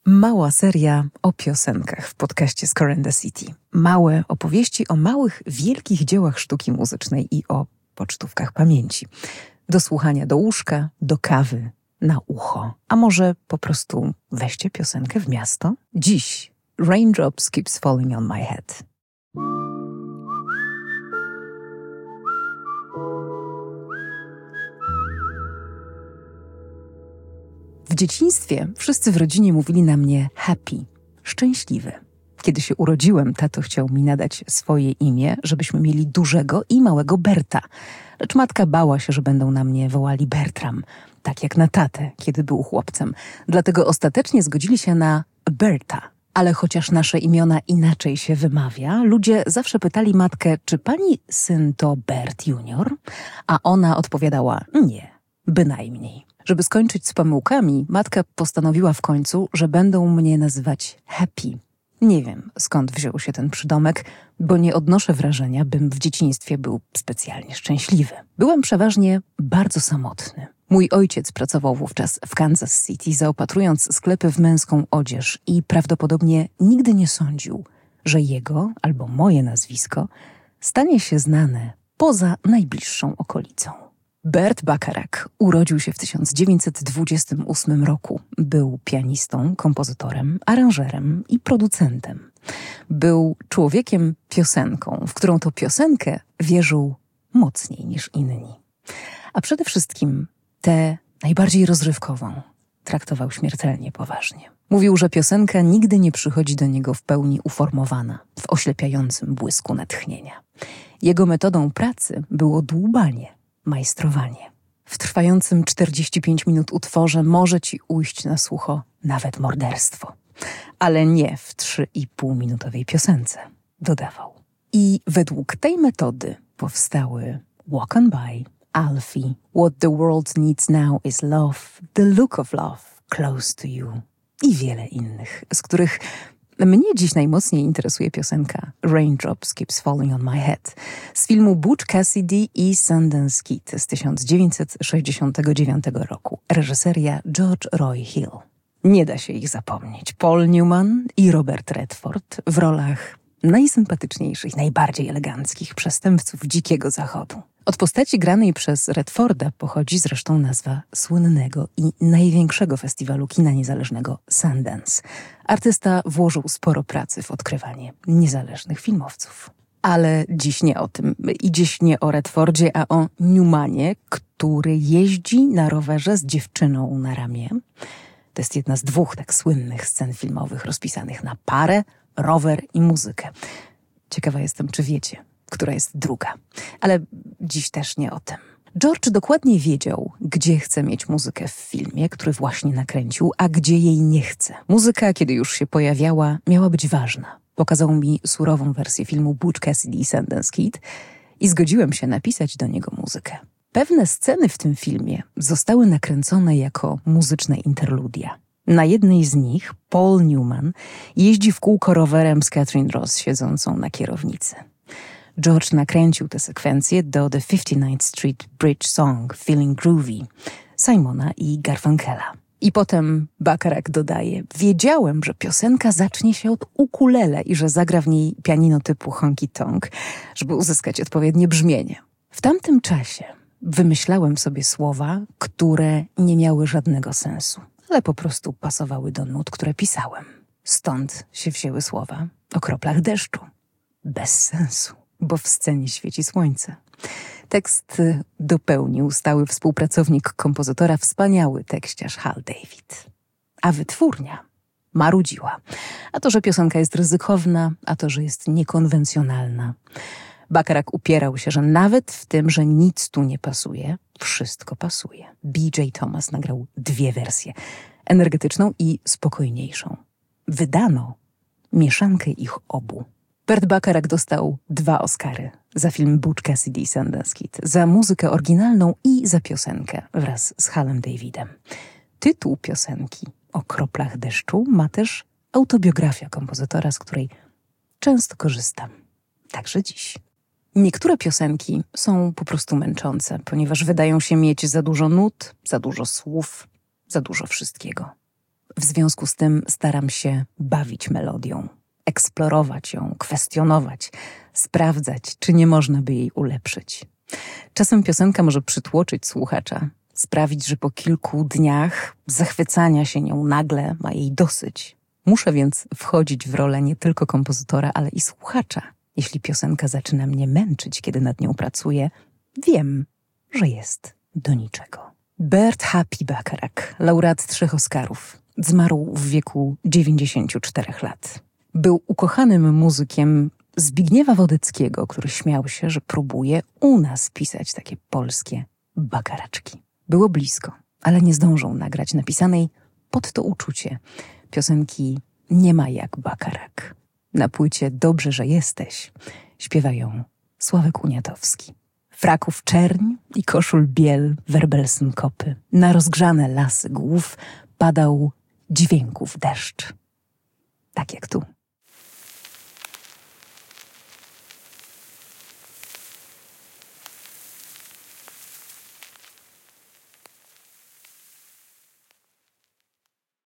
Mała seria o piosenkach w podcaście Score and the City. Małe opowieści o małych, wielkich dziełach sztuki muzycznej i o pocztówkach pamięci. Do słuchania do łóżka, do kawy, na ucho. A może po prostu weźcie piosenkę w miasto? Dziś Raindrops Keeps Falling on My Head. W dzieciństwie wszyscy w rodzinie mówili na mnie happy, szczęśliwy. Kiedy się urodziłem, tato chciał mi nadać swoje imię, żebyśmy mieli dużego i małego Berta. Lecz matka bała się, że będą na mnie wołali Bertram, tak jak na tatę, kiedy był chłopcem. Dlatego ostatecznie zgodzili się na Berta. Ale chociaż nasze imiona inaczej się wymawia, ludzie zawsze pytali matkę, czy pani syn to Bert Junior? A ona odpowiadała, nie, bynajmniej. Żeby skończyć z pomyłkami, matka postanowiła w końcu, że będą mnie nazywać Happy. Nie wiem, skąd wziął się ten przydomek, bo nie odnoszę wrażenia, bym w dzieciństwie był specjalnie szczęśliwy. Byłem przeważnie bardzo samotny. Mój ojciec pracował wówczas w Kansas City, zaopatrując sklepy w męską odzież i prawdopodobnie nigdy nie sądził, że jego albo moje nazwisko stanie się znane poza najbliższą okolicą. Bert Bacharach urodził się w 1928 roku. Był pianistą, kompozytorem, aranżerem i producentem. Był człowiekiem piosenką, w którą to piosenkę wierzył mocniej niż inni. A przede wszystkim tę najbardziej rozrywkową traktował śmiertelnie poważnie. Mówił, że piosenka nigdy nie przychodzi do niego w pełni uformowana, w oślepiającym błysku natchnienia. Jego metodą pracy było dłubanie, majstrowanie. W trwającym 45 minut utworze może ci ujść na sucho nawet morderstwo. Ale nie w 3,5-minutowej piosence, dodawał. I według tej metody powstały Walk on By, Alfie, What the World Needs Now is Love, The Look of Love, Close to You i wiele innych, z których mnie dziś najmocniej interesuje piosenka Raindrops Keeps Falling on My Head z filmu Butch Cassidy i Sundance Kid z 1969 roku. Reżyseria George Roy Hill. Nie da się ich zapomnieć. Paul Newman i Robert Redford w rolach najsympatyczniejszych, najbardziej eleganckich przestępców Dzikiego Zachodu. Od postaci granej przez Redforda pochodzi zresztą nazwa słynnego i największego festiwalu kina niezależnego Sundance. Artysta włożył sporo pracy w odkrywanie niezależnych filmowców. Ale dziś nie o tym. I dziś nie o Redfordzie, a o Newmanie, który jeździ na rowerze z dziewczyną na ramię. To jest jedna z dwóch tak słynnych scen filmowych rozpisanych na parę, rower i muzykę. Ciekawa jestem, czy wiecie, która jest druga. Ale dziś też nie o tym. George dokładnie wiedział, gdzie chce mieć muzykę w filmie, który właśnie nakręcił, a gdzie jej nie chce. Muzyka, kiedy już się pojawiała, miała być ważna. Pokazał mi surową wersję filmu Butch Cassidy i Sundance Kid i zgodziłem się napisać do niego muzykę. Pewne sceny w tym filmie zostały nakręcone jako muzyczne interludia. Na jednej z nich Paul Newman jeździ w kółko rowerem z Catherine Ross siedzącą na kierownicy. George nakręcił tę sekwencję do The 59th Street Bridge Song Feeling Groovy Simona i Garfunkela. I potem Bacharach dodaje: wiedziałem, że piosenka zacznie się od ukulele i że zagra w niej pianino typu honky tonk, żeby uzyskać odpowiednie brzmienie. W tamtym czasie wymyślałem sobie słowa, które nie miały żadnego sensu, ale po prostu pasowały do nut, które pisałem. Stąd się wzięły słowa o kroplach deszczu. Bez sensu, bo w scenie świeci słońce. Tekst dopełnił stały współpracownik kompozytora, wspaniały tekściarz Hal David. A wytwórnia marudziła. A to, że piosenka jest ryzykowna, a to, że jest niekonwencjonalna. Bacharach upierał się, że nawet w tym, że nic tu nie pasuje, wszystko pasuje. B.J. Thomas nagrał 2 wersje, energetyczną i spokojniejszą. Wydano mieszankę ich obu. Bert Bacharach dostał 2 Oscary za film Butch Cassidy i Sundance Kid, za muzykę oryginalną i za piosenkę wraz z Halem Davidem. Tytuł piosenki o kroplach deszczu ma też autobiografia kompozytora, z której często korzystam, także dziś. Niektóre piosenki są po prostu męczące, ponieważ wydają się mieć za dużo nut, za dużo słów, za dużo wszystkiego. W związku z tym staram się bawić melodią, eksplorować ją, kwestionować, sprawdzać, czy nie można by jej ulepszyć. Czasem piosenka może przytłoczyć słuchacza, sprawić, że po kilku dniach zachwycania się nią nagle ma jej dosyć. Muszę więc wchodzić w rolę nie tylko kompozytora, ale i słuchacza. Jeśli piosenka zaczyna mnie męczyć, kiedy nad nią pracuję, wiem, że jest do niczego. Bert Happy Bacharach, laureat 3 Oscarów, zmarł w wieku 94 lat. Był ukochanym muzykiem Zbigniewa Wodeckiego, który śmiał się, że próbuje u nas pisać takie polskie bakaraczki. Było blisko, ale nie zdążą nagrać napisanej pod to uczucie piosenki Nie ma jak Bacharach. Na płycie Dobrze, że jesteś śpiewają Sławek Uniatowski. Fraków czerń i koszul biel, werbel synkopy. Na rozgrzane lasy głów padał dźwięków deszcz. Tak jak tu.